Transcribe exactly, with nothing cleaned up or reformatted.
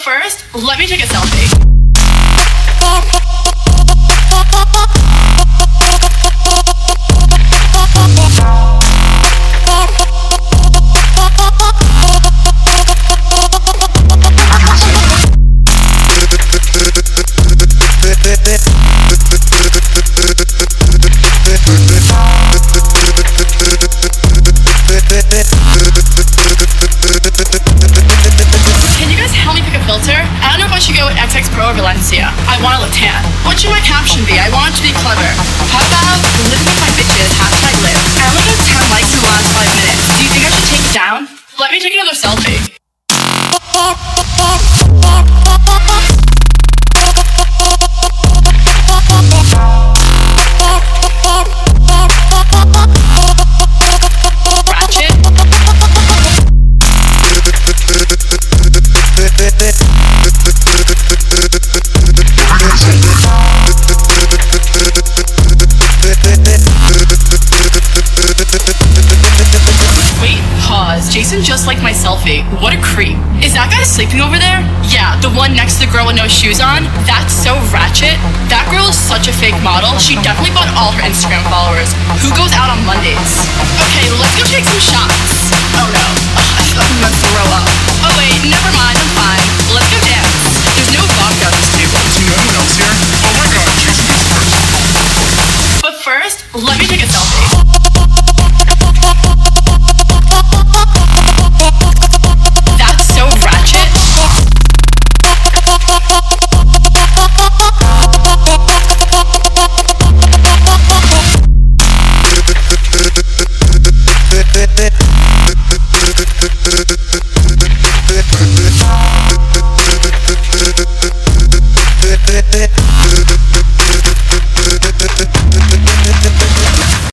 first, let me take a selfie. Can you guys help me pick a filter? I don't know if I should go with X X Pro or Valencia. I want to look tan. What should my caption be? I want it to be clever. How about living with my bitches, hashtag live. I only got ten likes in the last five minutes. Do you think I should take it down? Let me take another selfie. Jason just liked my selfie. What a creep. Is that guy sleeping over there? Yeah, the one next to the girl with no shoes on? That's so ratchet. That girl is such a fake model. She definitely bought all her Instagram followers. Who goes out on Mondays? Okay, let's go take some shots. Oh no. Ugh, I feel like I'm gonna throw up. Oh wait, never mind, I'm fine.